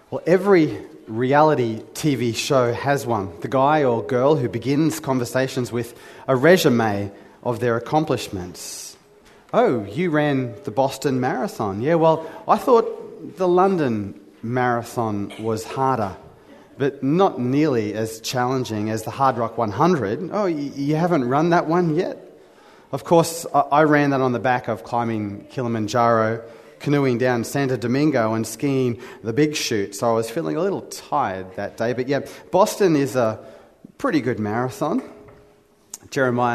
Well, every reality TV show has one. The guy or girl who begins conversations with a resume of their accomplishments. Oh, you ran the Boston Marathon. Yeah, well, I thought the London Marathon was harder, but not nearly as challenging as the Hard Rock 100. Oh, you haven't run that one yet? Of course, I ran that on the back of climbing Kilimanjaro, canoeing down Santo Domingo and skiing the Big Chute, so I was feeling a little tired that day. But yeah, Boston is a pretty good marathon. Jeremiah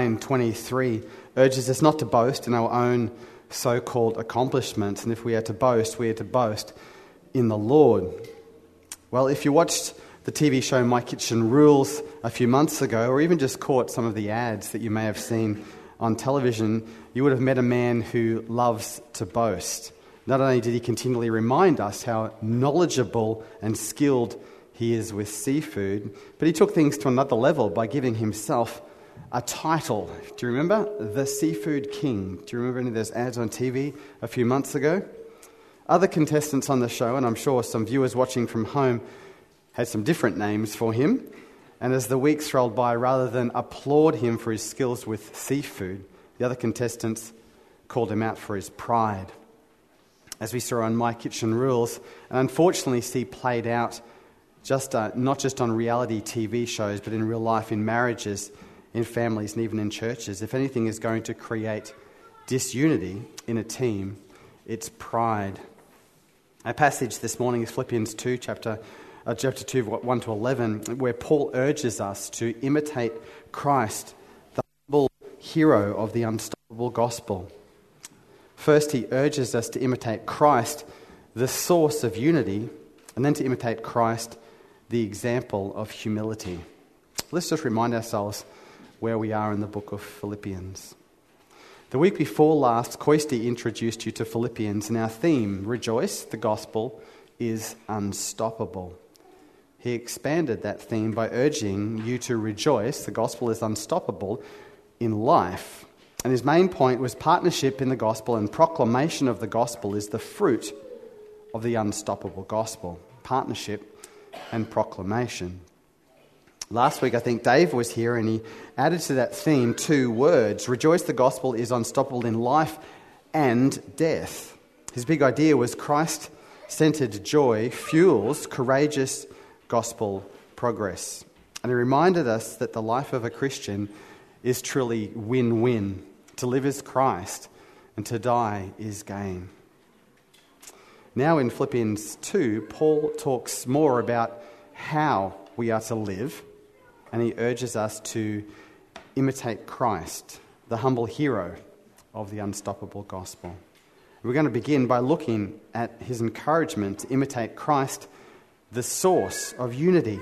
9:23 urges us not to boast in our own so-called accomplishments, and if we are to boast, we are to boast in the Lord. Well, if you watched the TV show My Kitchen Rules a few months ago, or even just caught some of the ads that you may have seen on television, you would have met a man who loves to boast. Not only did he continually remind us how knowledgeable and skilled he is with seafood, but he took things to another level by giving himself a title. Do you remember? The Seafood King. Do you remember any of those ads on TV a few months ago? Other contestants on the show, and I'm sure some viewers watching from home, had some different names for him. And as the weeks rolled by, rather than applaud him for his skills with seafood, the other contestants called him out for his pride. As we saw on My Kitchen Rules, and unfortunately see played out not just on reality TV shows, but in real life, in marriages, in families, and even in churches. If anything is going to create disunity in a team, it's pride. Our passage this morning is Philippians 2, chapter 2, 1 to 11, where Paul urges us to imitate Christ, the humble hero of the unstoppable gospel. First, he urges us to imitate Christ, the source of unity, and then to imitate Christ, the example of humility. Let's just remind ourselves where we are in the book of Philippians. The week before last, Koisti introduced you to Philippians, and our theme, Rejoice, the gospel, is unstoppable. He expanded that theme by urging you to rejoice, the gospel is unstoppable, in life. And his main point was partnership in the gospel and proclamation of the gospel is the fruit of the unstoppable gospel. Partnership and proclamation. Last week, I think Dave was here and he added to that theme 2 words. Rejoice, the gospel is unstoppable in life and death. His big idea was Christ-centered joy fuels courageous gospel progress. And he reminded us that the life of a Christian is truly win-win. To live is Christ and to die is gain. Now in Philippians 2, Paul talks more about how we are to live, and he urges us to imitate Christ, the humble hero of the unstoppable gospel. We're going to begin by looking at his encouragement to imitate Christ, the source of unity.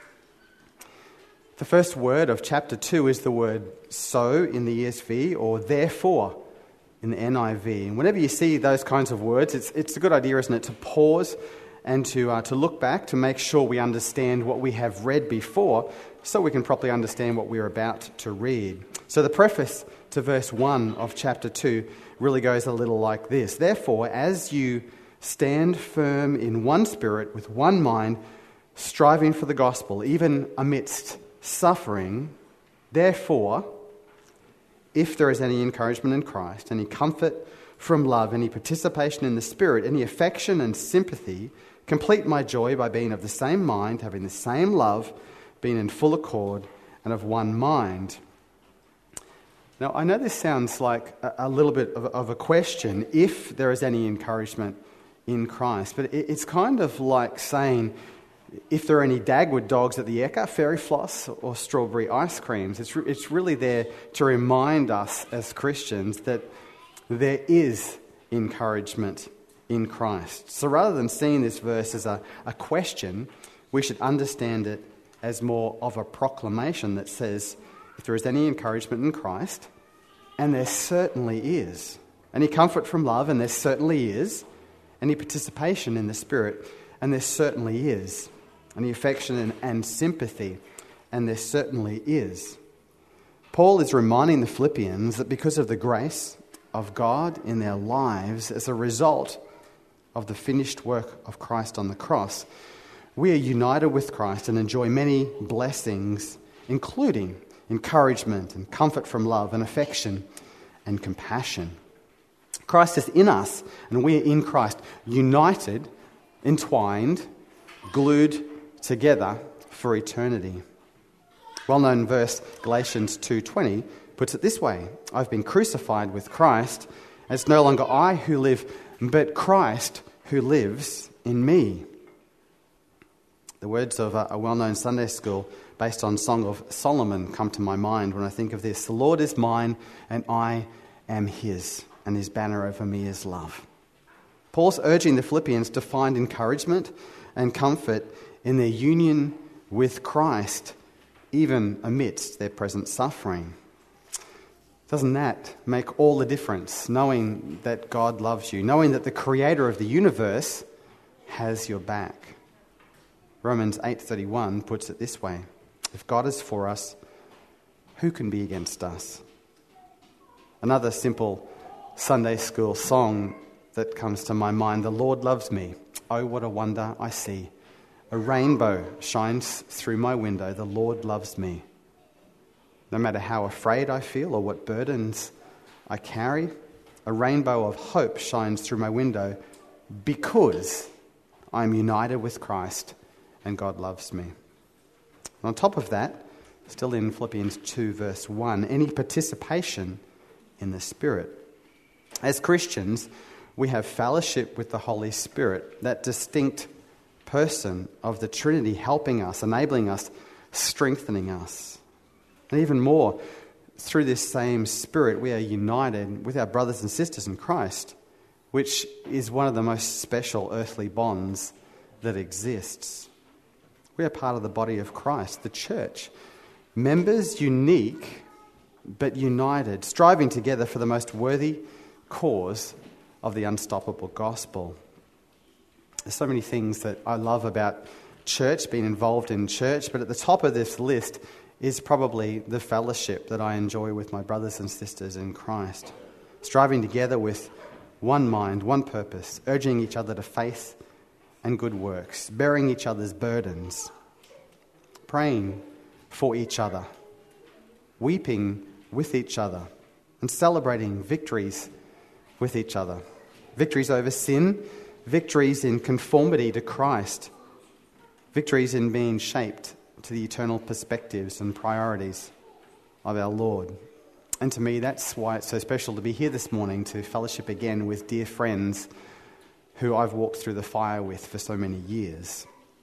The first word of chapter 2 is the word so in the ESV or therefore in the NIV. And whenever you see those kinds of words, it's a good idea, isn't it, to pause and to look back to make sure we understand what we have read before so we can properly understand what we're about to read. So the preface to verse 1 of chapter 2 really goes a little like this. Therefore, as you stand firm in one spirit with one mind, striving for the gospel, even amidst suffering, therefore, if there is any encouragement in Christ, any comfort from love, any participation in the Spirit, any affection and sympathy, complete my joy by being of the same mind, having the same love, being in full accord, and of one mind. Now, I know this sounds like a little bit of a question, if there is any encouragement in Christ, but it's kind of like saying, if there are any Dagwood dogs at the Ekka, fairy floss or strawberry ice creams. It's really there to remind us as Christians that there is encouragement in Christ. So rather than seeing this verse as a question, we should understand it as more of a proclamation that says, if there is any encouragement in Christ, and there certainly is, any comfort from love, and there certainly is, any participation in the Spirit, and there certainly is, any affection and sympathy, and there certainly is. Paul is reminding the Philippians that because of the grace of God in their lives, as a result of the finished work of Christ on the cross, we are united with Christ and enjoy many blessings, including encouragement and comfort from love and affection and compassion. Christ is in us and we are in Christ, united, entwined, glued together for eternity. Well-known verse, Galatians 2:20, puts it this way: I've been crucified with Christ, and it's no longer I who live, but Christ who lives in me. The words of a well-known Sunday school based on Song of Solomon come to my mind when I think of this. The Lord is mine and I am his, and his banner over me is love. Paul's urging the Philippians to find encouragement and comfort in their union with Christ, even amidst their present suffering. Doesn't that make all the difference, knowing that God loves you, knowing that the creator of the universe has your back? Romans 8:31 puts it this way: if God is for us, who can be against us? Another simple Sunday school song that comes to my mind: the Lord loves me, oh what a wonder I see. A rainbow shines through my window, the Lord loves me. No matter how afraid I feel or what burdens I carry, a rainbow of hope shines through my window because I'm united with Christ and God loves me. And on top of that, still in Philippians 2 verse 1, any participation in the Spirit. As Christians, we have fellowship with the Holy Spirit, that distinct person of the Trinity, helping us, enabling us, strengthening us. And even more, through this same Spirit, we are united with our brothers and sisters in Christ, which is one of the most special earthly bonds that exists. We are part of the body of Christ, the church. Members unique but united, striving together for the most worthy cause of the unstoppable gospel. There's so many things that I love about church, being involved in church, but at the top of this list is probably the fellowship that I enjoy with my brothers and sisters in Christ. Striving together with one mind, one purpose, urging each other to faith and good works, bearing each other's burdens, praying for each other, weeping with each other, and celebrating victories with each other. Victories over sin, victories in conformity to Christ, victories in being shaped to the eternal perspectives and priorities of our Lord. And to me, that's why it's so special to be here this morning to fellowship again with dear friends who I've walked through the fire with for so many years.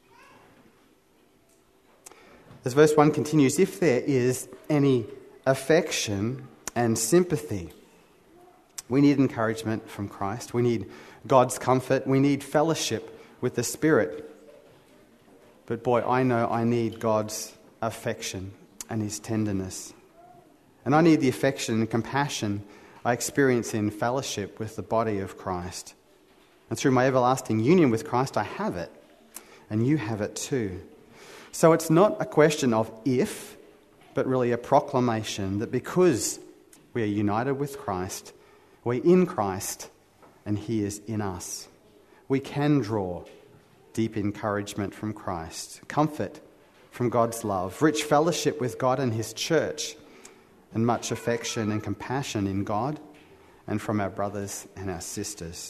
As verse 1 continues, if there is any affection and sympathy, we need encouragement from Christ. We need God's comfort. We need fellowship with the Spirit. But boy, I know I need God's affection and his tenderness. And I need the affection and compassion I experience in fellowship with the body of Christ. And through my everlasting union with Christ, I have it. And you have it too. So it's not a question of if, but really a proclamation that because we are united with Christ, we're in Christ, and he is in us, we can draw deep encouragement from Christ, comfort from God's love, rich fellowship with God and his church, and much affection and compassion in God and from our brothers and our sisters.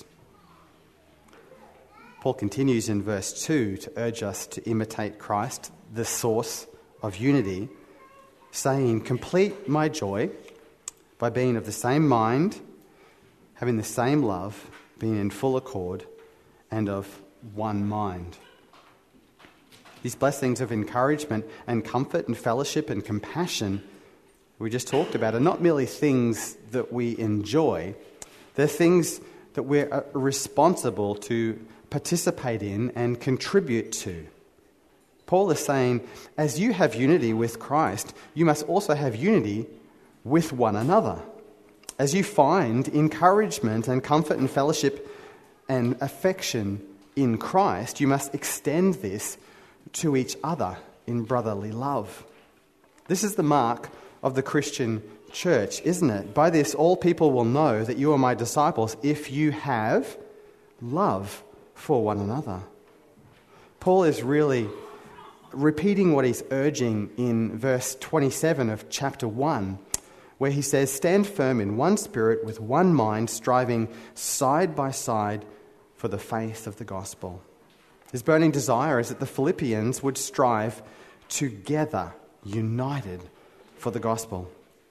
Paul continues in verse 2 to urge us to imitate Christ, the source of unity, saying, complete my joy by being of the same mind, having the same love, being in full accord, and of one mind. These blessings of encouragement and comfort and fellowship and compassion we just talked about are not merely things that we enjoy. They're things that we're responsible to participate in and contribute to. Paul is saying, as you have unity with Christ, you must also have unity with one another. As you find encouragement and comfort and fellowship and affection in Christ, you must extend this to each other in brotherly love. This is the mark of the Christian church, isn't it? By this, all people will know that you are my disciples if you have love for one another. Paul is really repeating what he's urging in verse 27 of chapter 1, where he says, "Stand firm in one spirit with one mind, striving side by side for the faith of the gospel." His burning desire is that the Philippians would strive together, united for the gospel.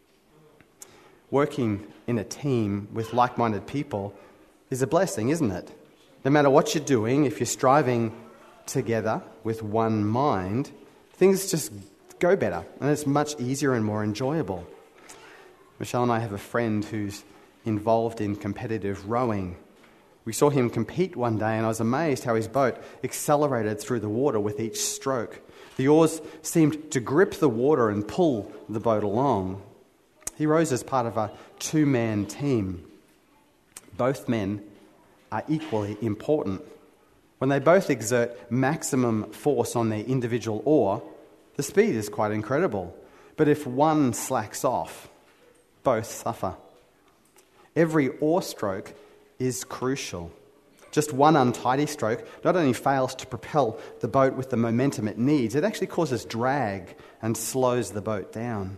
Working in a team with like-minded people is a blessing, isn't it? No matter what you're doing, if you're striving together with one mind, things just go better and it's much easier and more enjoyable. Michelle and I have a friend who's involved in competitive rowing. We saw him compete one day and I was amazed how his boat accelerated through the water with each stroke. The oars seemed to grip the water and pull the boat along. He rows as part of a two-man team. Both men are equally important. When they both exert maximum force on their individual oar, the speed is quite incredible. But if one slacks off, both suffer. Every oar stroke is crucial. Just one untidy stroke not only fails to propel the boat with the momentum it needs, it actually causes drag and slows the boat down.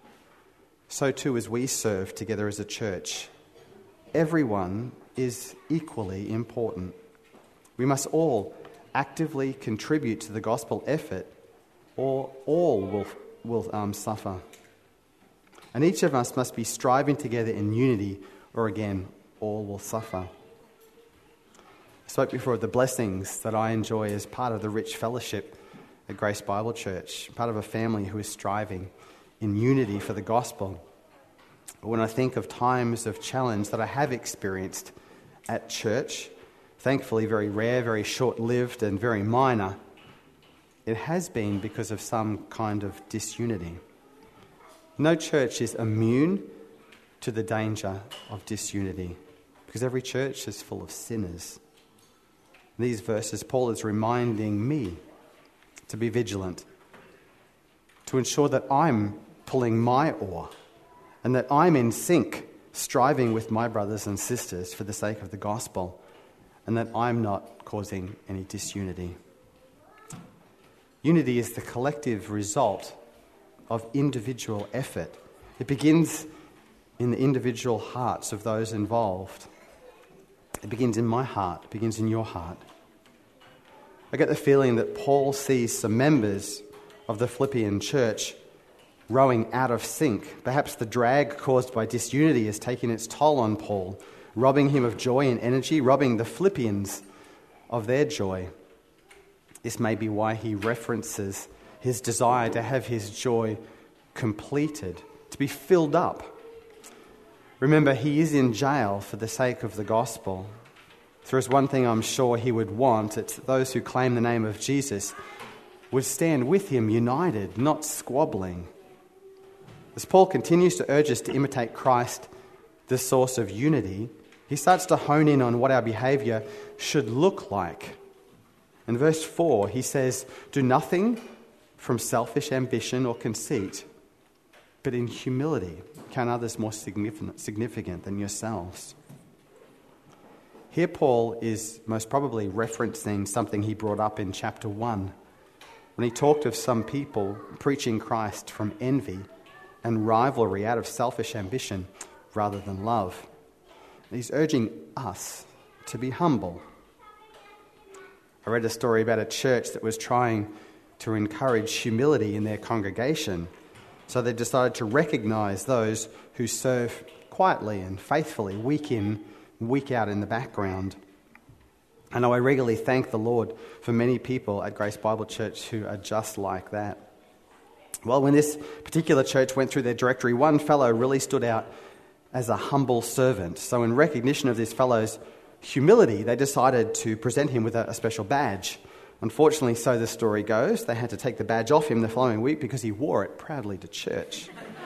So too as we serve together as a church, everyone is equally important. We must all actively contribute to the gospel effort, or all will suffer. And each of us must be striving together in unity, or again, all will suffer. I spoke before of the blessings that I enjoy as part of the rich fellowship at Grace Bible Church, part of a family who is striving in unity for the gospel. But when I think of times of challenge that I have experienced at church, thankfully very rare, very short-lived and very minor, it has been because of some kind of disunity. No church is immune to the danger of disunity because every church is full of sinners. In these verses, Paul is reminding me to be vigilant, to ensure that I'm pulling my oar and that I'm in sync, striving with my brothers and sisters for the sake of the gospel, and that I'm not causing any disunity. Unity is the collective result of individual effort. It begins in the individual hearts of those involved. It begins in my heart, it begins in your heart. I get the feeling that Paul sees some members of the Philippian church rowing out of sync. Perhaps the drag caused by disunity is taking its toll on Paul, robbing him of joy and energy, robbing the Philippians of their joy. This may be why he references his desire to have his joy completed, to be filled up. Remember, he is in jail for the sake of the gospel. If there is one thing I'm sure he would want, it's that those who claim the name of Jesus would stand with him united, not squabbling. As Paul continues to urge us to imitate Christ, the source of unity, he starts to hone in on what our behaviour should look like. In verse 4, he says, "Do nothing from selfish ambition or conceit, but in humility count others more significant than yourselves." Here Paul is most probably referencing something he brought up in chapter 1, when he talked of some people preaching Christ from envy and rivalry out of selfish ambition rather than love. And he's urging us to be humble. I read a story about a church that was trying to encourage humility in their congregation. So they decided to recognise those who serve quietly and faithfully, week in, week out in the background. I know I regularly thank the Lord for many people at Grace Bible Church who are just like that. Well, when this particular church went through their directory, one fellow really stood out as a humble servant. So in recognition of this fellow's humility, they decided to present him with a special badge. Unfortunately, so the story goes, they had to take the badge off him the following week because he wore it proudly to church.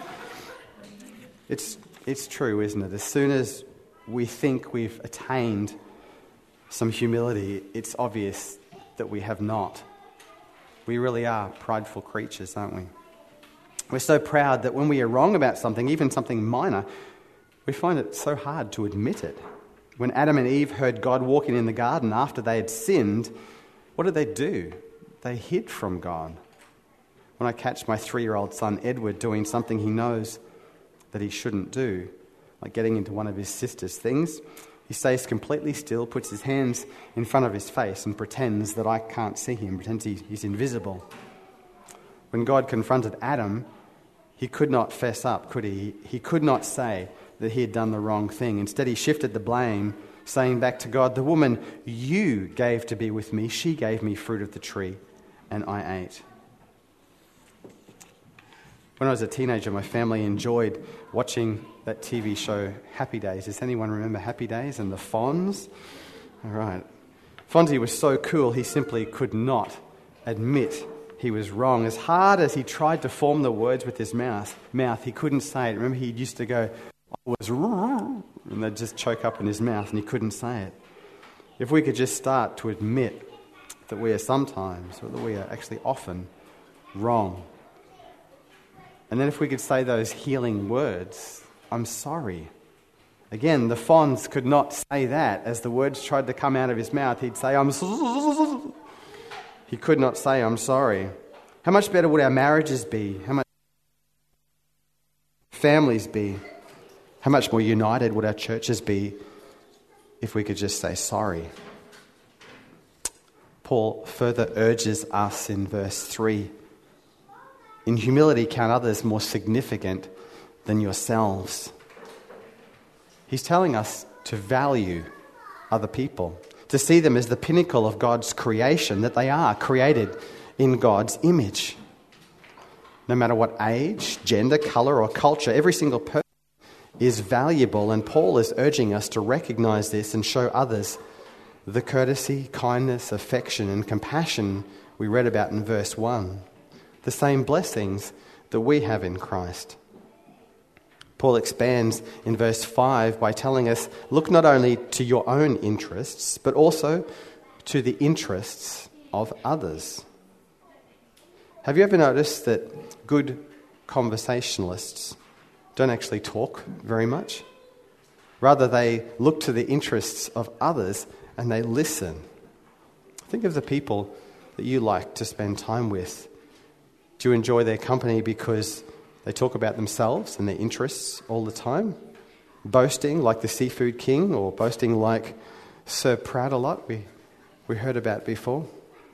It's true, isn't it? As soon as we think we've attained some humility, it's obvious that we have not. We really are prideful creatures, aren't we? We're so proud that when we are wrong about something, even something minor, we find it so hard to admit it. When Adam and Eve heard God walking in the garden after they had sinned, what did they do? They hid from God. When I catch my 3-year-old son Edward doing something he knows that he shouldn't do, like getting into one of his sister's things, he stays completely still, puts his hands in front of his face and pretends that I can't see him, pretends he's invisible. When God confronted Adam, he could not fess up, could he? He could not say that he had done the wrong thing. Instead, he shifted the blame, saying back to God, "The woman you gave to be with me, she gave me fruit of the tree, and I ate." When I was a teenager, my family enjoyed watching that TV show Happy Days. Does anyone remember Happy Days and the Fonz? All right. Fonzie was so cool, he simply could not admit he was wrong. As hard as he tried to form the words with his mouth, he couldn't say it. Remember, he used to go, "I was wrong," and they'd just choke up in his mouth and he couldn't say it. If we could just start to admit that we are sometimes, or that we are actually often, wrong. And then if we could say those healing words, "I'm sorry." Again, the Fonz could not say that. As the words tried to come out of his mouth, he'd say, He could not say, "I'm sorry." How much better would our marriages be? How much families be? How much more united would our churches be if we could just say sorry? Paul further urges us in verse 3, "In humility count others more significant than yourselves." He's telling us to value other people, to see them as the pinnacle of God's creation, that they are created in God's image. No matter what age, gender, colour or culture, every single person is valuable, and Paul is urging us to recognise this and show others the courtesy, kindness, affection and compassion we read about in verse 1, the same blessings that we have in Christ. Paul expands in verse 5 by telling us, look not only to your own interests, but also to the interests of others. Have you ever noticed that good conversationalists don't actually talk very much? Rather, they look to the interests of others and they listen. Think of the people that you like to spend time with. Do you enjoy their company because they talk about themselves and their interests all the time? Boasting like the seafood king, or boasting like Sir Proud-a-Lot we heard about before?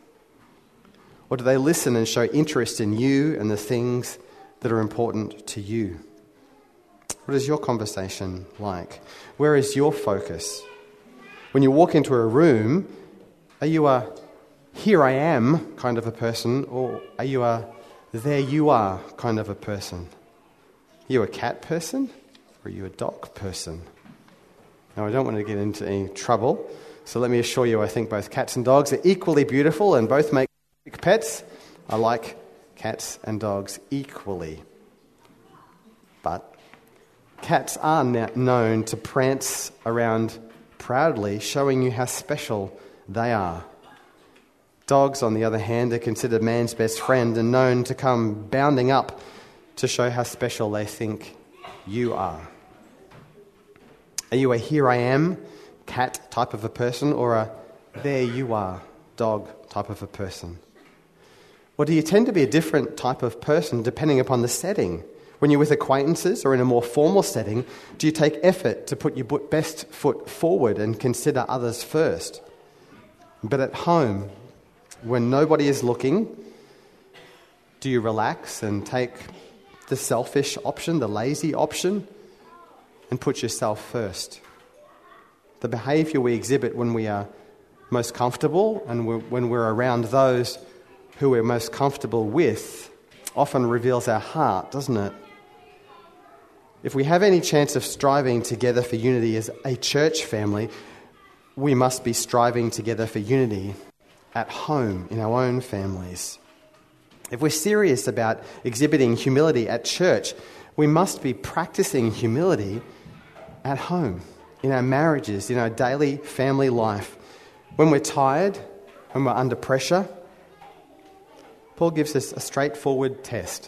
Or do they listen and show interest in you and the things that are important to you? What is your conversation like? Where is your focus? When you walk into a room, are you a here I am kind of a person, or are you a there you are kind of a person? Are you a cat person, or are you a dog person? Now, I don't want to get into any trouble, so let me assure you I think both cats and dogs are equally beautiful and both make pets. I like cats and dogs equally. But cats are known to prance around proudly, showing you how special they are. Dogs, on the other hand, are considered man's best friend and known to come bounding up to show how special they think you are. Are you a here I am cat type of a person, or a there you are dog type of a person? Or do you tend to be a different type of person depending upon the setting? When you're with acquaintances or in a more formal setting, do you take effort to put your best foot forward and consider others first? But at home, when nobody is looking, do you relax and take the selfish option, the lazy option, and put yourself first? The behaviour we exhibit when we are most comfortable and when we're around those who we're most comfortable with often reveals our heart, doesn't it? If we have any chance of striving together for unity as a church family, we must be striving together for unity at home, in our own families. If we're serious about exhibiting humility at church, we must be practicing humility at home, in our marriages, in our daily family life. When we're tired, when we're under pressure, Paul gives us a straightforward test.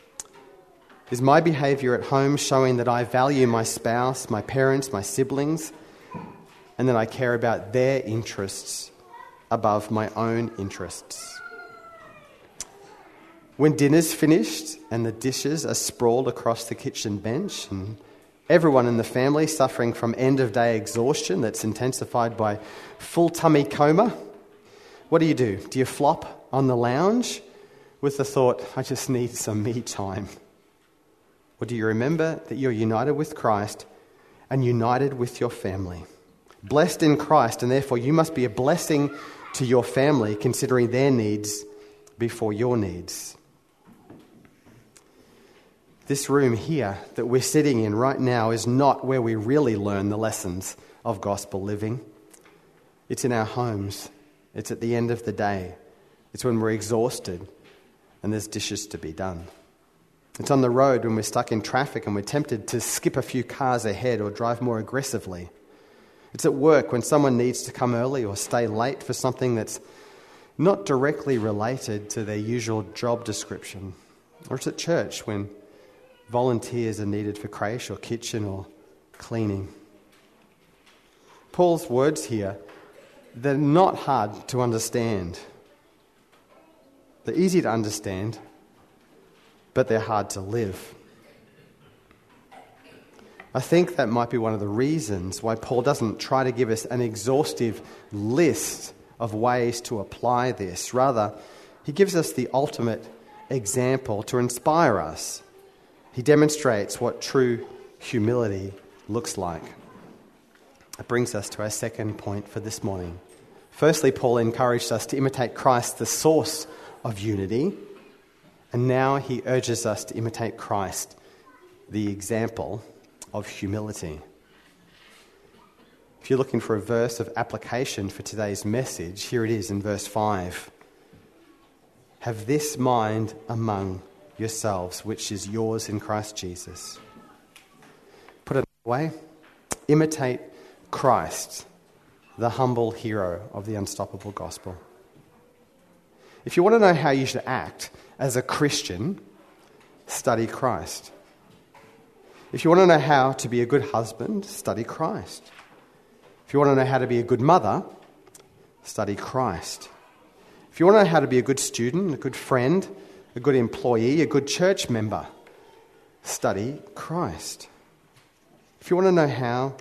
Is my behaviour at home showing that I value my spouse, my parents, my siblings, and then I care about their interests above my own interests. When dinner's finished and the dishes are sprawled across the kitchen bench and everyone in the family suffering from end-of-day exhaustion that's intensified by full tummy coma, what do? Do you flop on the lounge with the thought, I just need some me time? Or do you remember that you're united with Christ and united with your family? Blessed in Christ, and therefore you must be a blessing to your family, considering their needs before your needs. This room here that we're sitting in right now is not where we really learn the lessons of gospel living. It's in our homes. It's at the end of the day. It's when we're exhausted and there's dishes to be done. It's on the road when we're stuck in traffic and we're tempted to skip a few cars ahead or drive more aggressively. It's at work when someone needs to come early or stay late for something that's not directly related to their usual job description. Or it's at church when volunteers are needed for creche or kitchen or cleaning. Paul's words here, they're not hard to understand. They're easy to understand, but they're hard to live. I think that might be one of the reasons why Paul doesn't try to give us an exhaustive list of ways to apply this. Rather, he gives us the ultimate example to inspire us. He demonstrates what true humility looks like. It brings us to our second point for this morning. Firstly, Paul encouraged us to imitate Christ, the source of unity. And now he urges us to imitate Christ, the example of humility. If you're looking for a verse of application for today's message, here it is in verse 5. Have this mind among yourselves, which is yours in Christ Jesus. Put it another way, imitate Christ, the humble hero of the unstoppable gospel. If you want to know how you should act as a Christian, study Christ. If you want to know how to be a good husband, study Christ. If you want to know how to be a good mother, study Christ. If you want to know how to be a good student, a good friend, a good employee, a good church member, study Christ. If you want to know how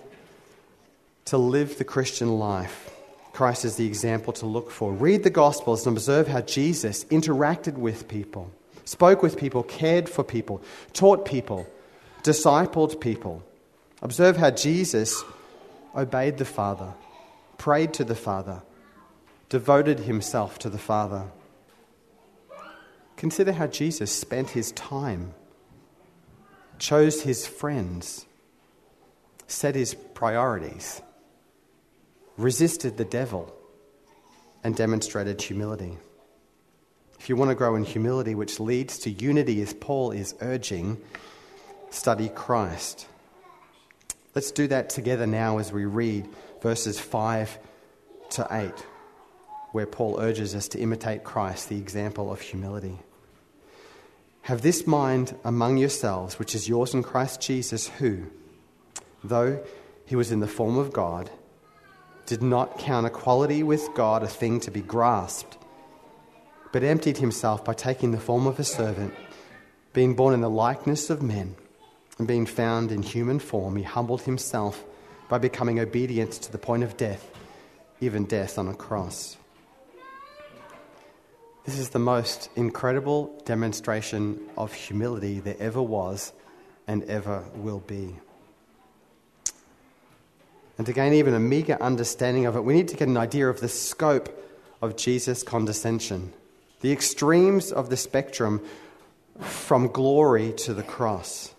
to live the Christian life, Christ is the example to look for. Read the Gospels and observe how Jesus interacted with people, spoke with people, cared for people, taught people, discipled people. Observe how Jesus obeyed the Father, prayed to the Father, devoted himself to the Father. Consider how Jesus spent his time, chose his friends, set his priorities, resisted the devil, and demonstrated humility. If you want to grow in humility, which leads to unity, as Paul is urging, study Christ. Let's do that together now as we read verses 5 to 8, where Paul urges us to imitate Christ, the example of humility. Have this mind among yourselves, which is yours in Christ Jesus, who, though he was in the form of God, did not count equality with God a thing to be grasped, but emptied himself by taking the form of a servant, being born in the likeness of men, and being found in human form, he humbled himself by becoming obedient to the point of death, even death on a cross. This is the most incredible demonstration of humility there ever was and ever will be. And to gain even a meager understanding of it, we need to get an idea of the scope of Jesus' condescension, the extremes of the spectrum from glory to the cross.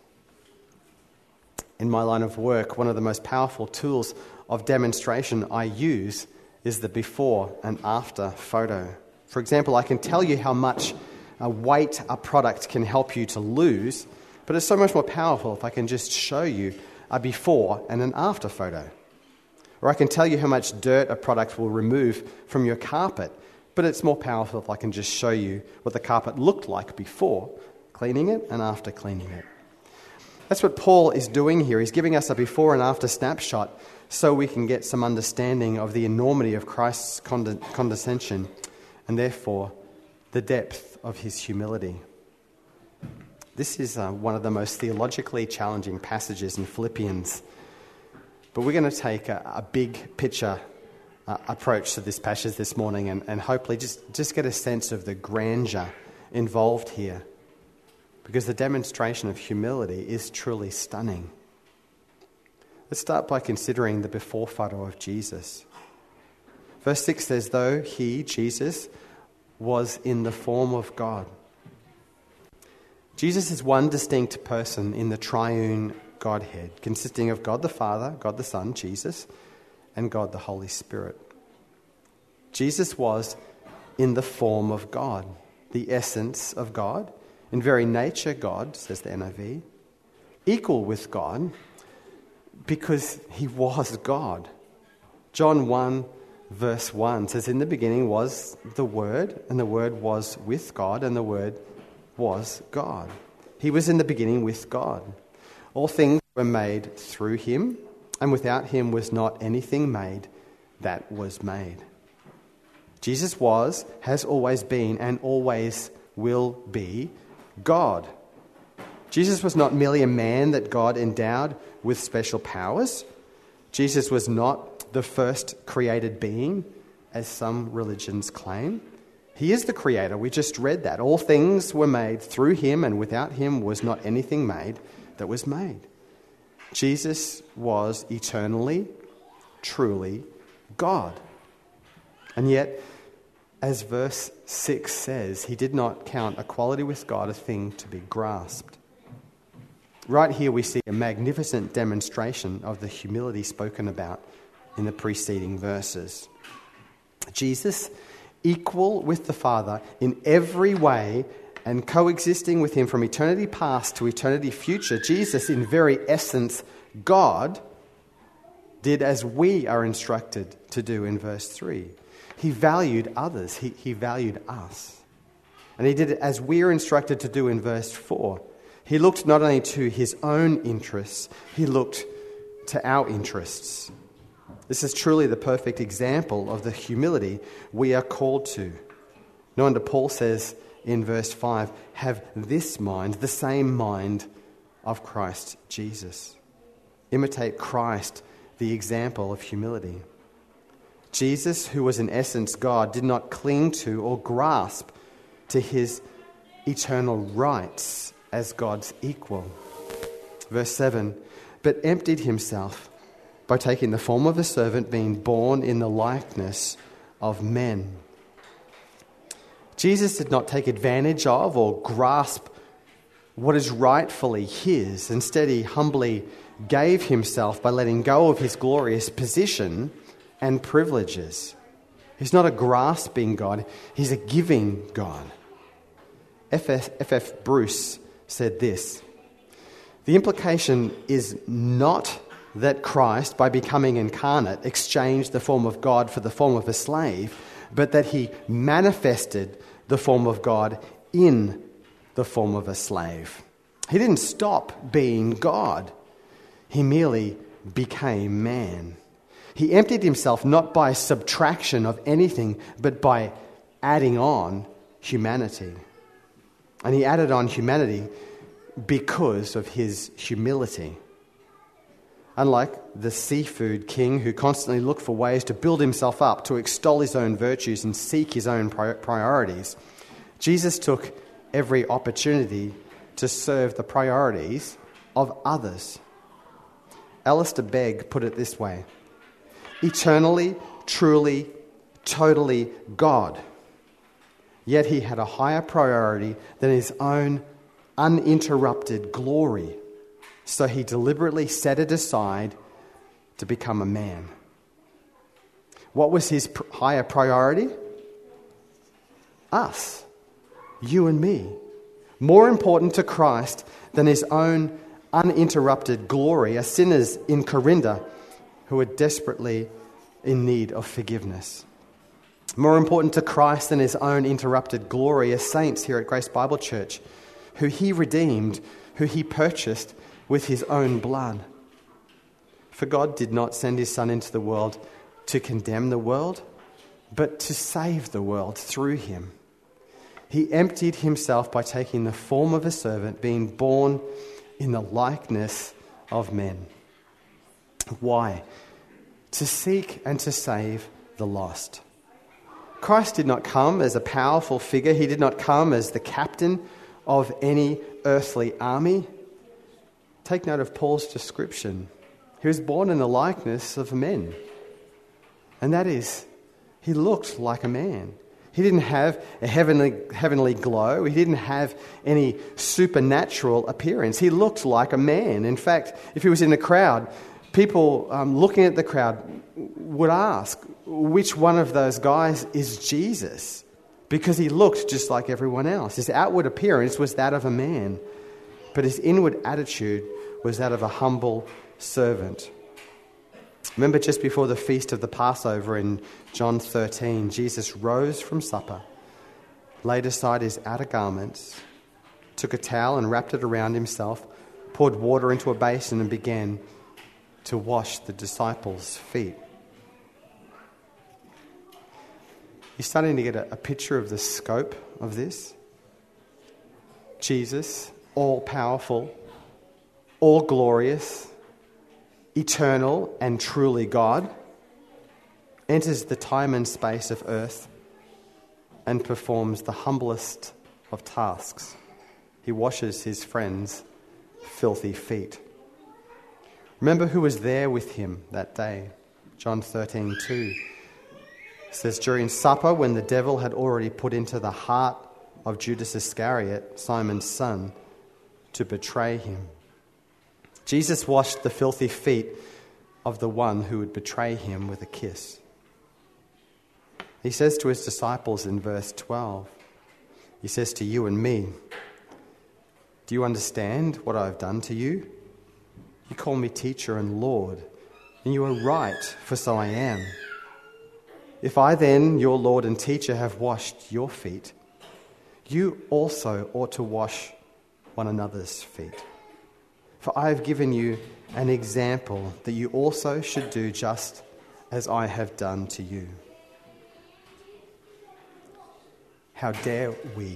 In my line of work, one of the most powerful tools of demonstration I use is the before and after photo. For example, I can tell you how much weight a product can help you to lose, but it's so much more powerful if I can just show you a before and an after photo. Or I can tell you how much dirt a product will remove from your carpet, but it's more powerful if I can just show you what the carpet looked like before cleaning it and after cleaning it. That's what Paul is doing here. He's giving us a before and after snapshot so we can get some understanding of the enormity of Christ's condescension and therefore the depth of his humility. This is one of the most theologically challenging passages in Philippians, but we're going to take a big picture approach to this passage this morning and hopefully just get a sense of the grandeur involved here, because the demonstration of humility is truly stunning. Let's start by considering the before photo of Jesus. Verse 6 says, though he, Jesus, was in the form of God. Jesus is one distinct person in the triune Godhead, consisting of God the Father, God the Son, Jesus, and God the Holy Spirit. Jesus was in the form of God, the essence of God, in very nature God, says the NIV, equal with God, because he was God. John 1 verse 1 says, in the beginning was the Word, and the Word was with God, and the Word was God. He was in the beginning with God. All things were made through him, and without him was not anything made that was made. Jesus was, has always been, and always will be God. Jesus was not merely a man that God endowed with special powers. Jesus was not the first created being, as some religions claim. He is the creator. We just read that. All things were made through him, and without him was not anything made that was made. Jesus was eternally, truly God. And yet, as verse 6 says, he did not count equality with God a thing to be grasped. Right here we see a magnificent demonstration of the humility spoken about in the preceding verses. Jesus, equal with the Father in every way and coexisting with him from eternity past to eternity future, Jesus, in very essence, God, did as we are instructed to do in verse 3. He valued others. He valued us. And he did it as we are instructed to do in verse 4. He looked not only to his own interests, he looked to our interests. This is truly the perfect example of the humility we are called to. No wonder Paul says in verse 5, have this mind, the same mind of Christ Jesus. Imitate Christ, the example of humility. Jesus, who was in essence God, did not cling to or grasp to his eternal rights as God's equal. Verse 7, but emptied himself by taking the form of a servant, being born in the likeness of men. Jesus did not take advantage of or grasp what is rightfully his. Instead, he humbly gave himself by letting go of his glorious position and privileges. He's not a grasping God, he's a giving God. F.F. Bruce said this, the implication is not that Christ, by becoming incarnate, exchanged the form of God for the form of a slave, but that he manifested the form of God in the form of a slave. He didn't stop being God. He merely became man. He emptied himself not by subtraction of anything, but by adding on humanity. And he added on humanity because of his humility. Unlike the seafood king who constantly looked for ways to build himself up, to extol his own virtues and seek his own priorities, Jesus took every opportunity to serve the priorities of others. Alistair Begg put it this way, eternally, truly, totally God. Yet he had a higher priority than his own uninterrupted glory. So he deliberately set it aside to become a man. What was his higher priority? Us, you and me. More important to Christ than his own uninterrupted glory are sinners in Corinda who are desperately in need of forgiveness. More important to Christ than his own interrupted glory are saints here at Grace Bible Church who he redeemed, who he purchased with his own blood. For God did not send his Son into the world to condemn the world, but to save the world through him. He emptied himself by taking the form of a servant, being born in the likeness of men. Why? To seek and to save the lost. Christ did not come as a powerful figure. He did not come as the captain of any earthly army. Take note of Paul's description. He was born in the likeness of men. And that is, he looked like a man. He didn't have a heavenly glow. He didn't have any supernatural appearance. He looked like a man. In fact, if he was in a crowd, people looking at the crowd would ask, which one of those guys is Jesus? Because he looked just like everyone else. His outward appearance was that of a man, but his inward attitude was that of a humble servant. Remember, just before the feast of the Passover in John 13, Jesus rose from supper, laid aside his outer garments, took a towel and wrapped it around himself, poured water into a basin and began to wash the disciples' feet. You're starting to get a picture of the scope of this. Jesus, all-powerful, all-glorious, eternal and truly God, enters the time and space of earth and performs the humblest of tasks. He washes his friends' filthy feet. Remember who was there with him that day. John 13:2 says, during supper, when the devil had already put into the heart of Judas Iscariot, Simon's son, to betray him, Jesus washed the filthy feet of the one who would betray him with a kiss. He says to his disciples in verse 12, he says to you and me, do you understand what I have done to you? You call me teacher and Lord, and you are right, for so I am. If I then, your Lord and teacher, have washed your feet, you also ought to wash one another's feet. For I have given you an example that you also should do just as I have done to you. How dare we?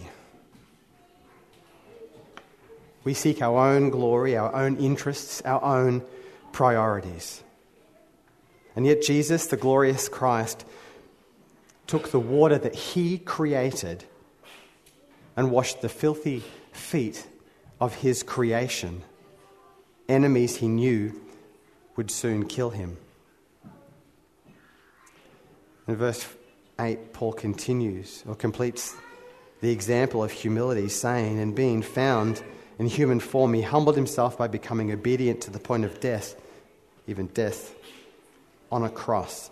We seek our own glory, our own interests, our own priorities. And yet Jesus, the glorious Christ, took the water that he created and washed the filthy feet of his creation, enemies he knew would soon kill him. In verse 8, Paul continues or completes the example of humility, saying, and being found in human form, he humbled himself by becoming obedient to the point of death, even death on a cross.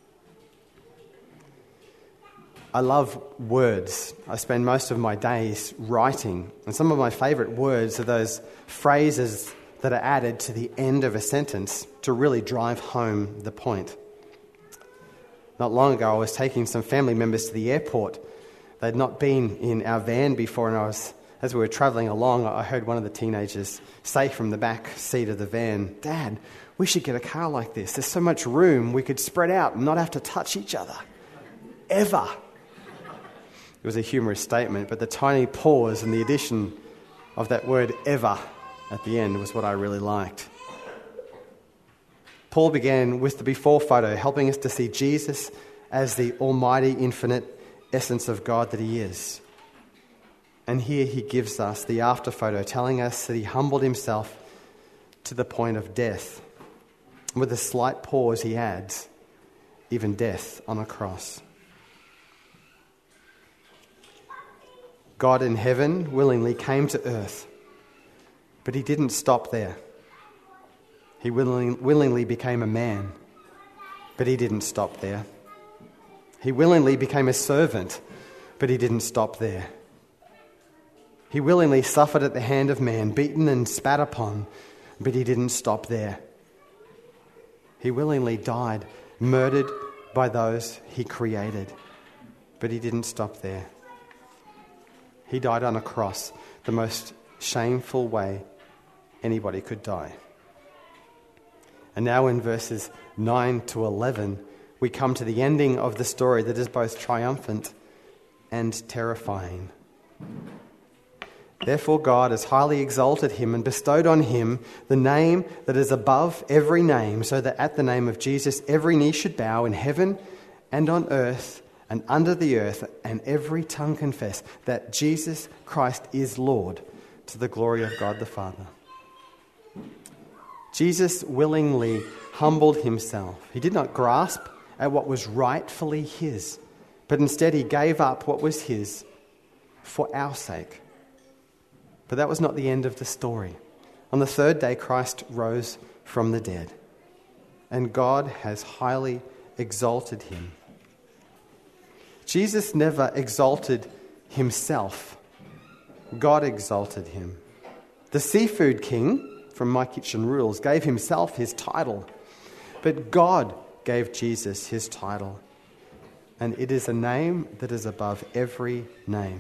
I love words. I spend most of my days writing, and some of my favourite words are those phrases that are added to the end of a sentence to really drive home the point. Not long ago, I was taking some family members to the airport. They'd not been in our van before, and as we were travelling along, I heard one of the teenagers say from the back seat of the van, Dad, we should get a car like this. There's so much room, we could spread out and not have to touch each other. Ever. It was a humorous statement, but the tiny pause and the addition of that word ever at the end was what I really liked. Paul began with the before photo, helping us to see Jesus as the almighty, infinite essence of God that he is. And here he gives us the after photo, telling us that he humbled himself to the point of death. And with a slight pause, he adds, even death on a cross. God in heaven willingly came to earth, but he didn't stop there. He willingly became a man, but he didn't stop there. He willingly became a servant, but he didn't stop there. He willingly suffered at the hand of man, beaten and spat upon, but he didn't stop there. He willingly died, murdered by those he created, but he didn't stop there. He died on a cross, the most shameful way anybody could die. And now in verses 9 to 11, we come to the ending of the story that is both triumphant and terrifying. Therefore God has highly exalted him and bestowed on him the name that is above every name, so that at the name of Jesus every knee should bow in heaven and on earth and under the earth, and every tongue confess that Jesus Christ is Lord, to the glory of God the Father. Jesus willingly humbled himself. He did not grasp at what was rightfully his, but instead he gave up what was his for our sake. But that was not the end of the story. On the third day, Christ rose from the dead, and God has highly exalted him. Jesus never exalted himself. God exalted him. The seafood king from My Kitchen Rules gave himself his title, but God gave Jesus his title, and it is a name that is above every name.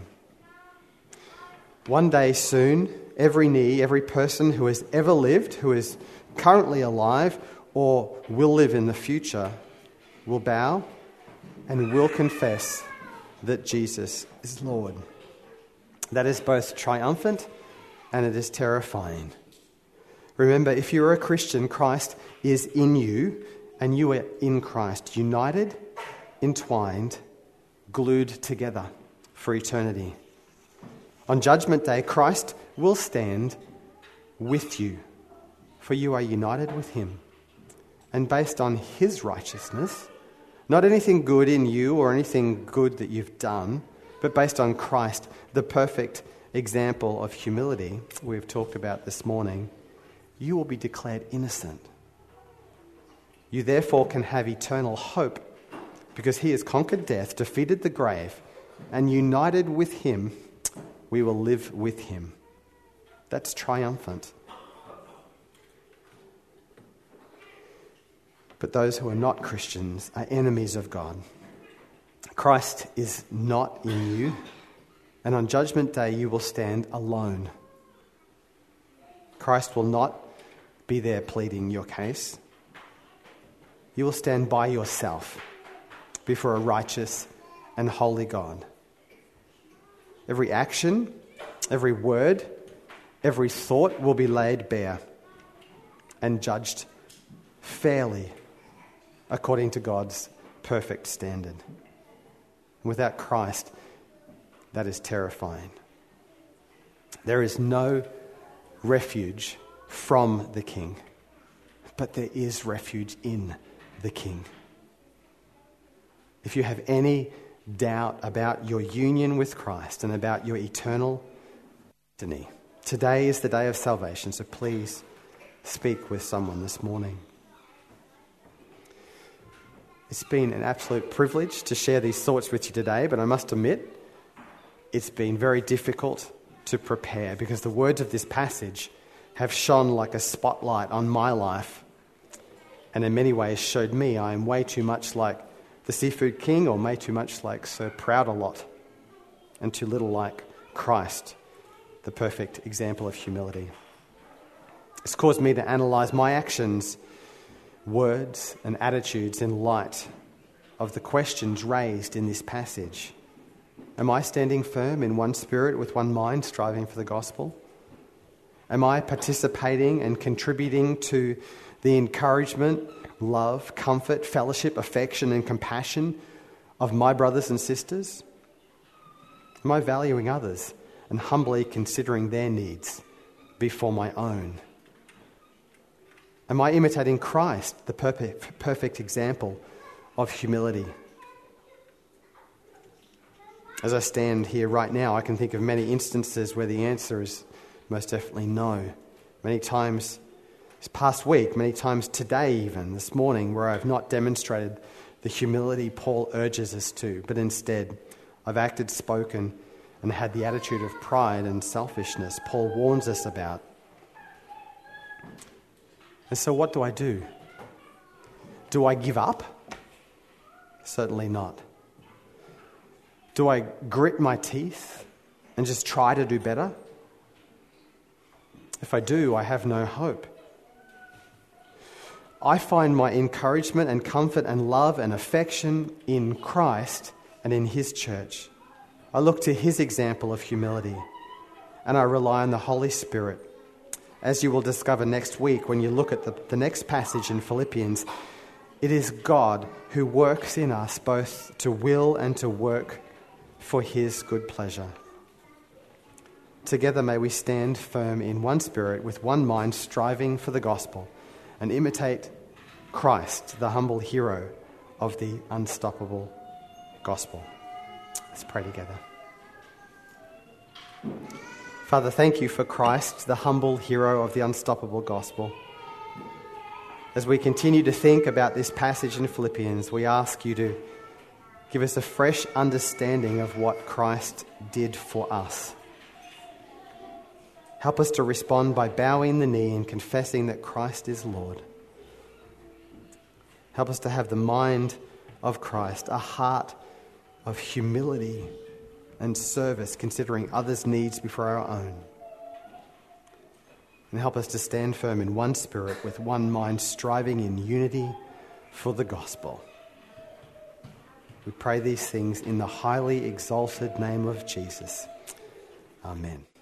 One day soon, every knee, every person who has ever lived, who is currently alive or will live in the future, will bow and will confess that Jesus is Lord. That is both triumphant and it is terrifying. Remember, if you're a Christian, Christ is in you and you are in Christ, united, entwined, glued together for eternity. On Judgment Day, Christ will stand with you, for you are united with him. And based on his righteousness, not anything good in you or anything good that you've done, but based on Christ, the perfect example of humility we've talked about this morning, you will be declared innocent. You therefore can have eternal hope because he has conquered death, defeated the grave, and united with him, we will live with him. That's triumphant. But those who are not Christians are enemies of God. Christ is not in you, and on Judgment Day you will stand alone. Christ will not be there pleading your case. You will stand by yourself before a righteous and holy God. Every action, every word, every thought will be laid bare and judged fairly according to God's perfect standard. Without Christ, that is terrifying. There is no refuge from the King, but there is refuge in the King. If you have any doubt about your union with Christ and about your eternal destiny, today is the day of salvation, so please speak with someone this morning. It's been an absolute privilege to share these thoughts with you today, but I must admit it's been very difficult to prepare because the words of this passage have shone like a spotlight on my life and in many ways showed me I am way too much like the seafood king or way too much like Sir Proud-a-Lot and too little like Christ, the perfect example of humility. It's caused me to analyse my actions, words and attitudes in light of the questions raised in this passage. Am I standing firm in one spirit with one mind, striving for the gospel? Am I participating and contributing to the encouragement, love, comfort, fellowship, affection and compassion of my brothers and sisters? Am I valuing others and humbly considering their needs before my own? Am I imitating Christ, the perfect example of humility? As I stand here right now, I can think of many instances where the answer is most definitely no. Many times this past week, many times today even, this morning, where I've not demonstrated the humility Paul urges us to, but instead I've acted, spoken, and had the attitude of pride and selfishness Paul warns us about. And so what do? Do I give up? Certainly not. Do I grit my teeth and just try to do better? If I do, I have no hope. I find my encouragement and comfort and love and affection in Christ and in his church. I look to his example of humility, and I rely on the Holy Spirit. As you will discover next week when you look at the next passage in Philippians, it is God who works in us both to will and to work for his good pleasure. Together may we stand firm in one spirit, with one mind, striving for the gospel, and imitate Christ, the humble hero of the unstoppable gospel. Let's pray together. Father, thank you for Christ, the humble hero of the unstoppable gospel. As we continue to think about this passage in Philippians, we ask you to give us a fresh understanding of what Christ did for us. Help us to respond by bowing the knee and confessing that Christ is Lord. Help us to have the mind of Christ, a heart of humility and service, considering others' needs before our own. And help us to stand firm in one spirit, with one mind, striving in unity for the gospel. We pray these things in the highly exalted name of Jesus. Amen.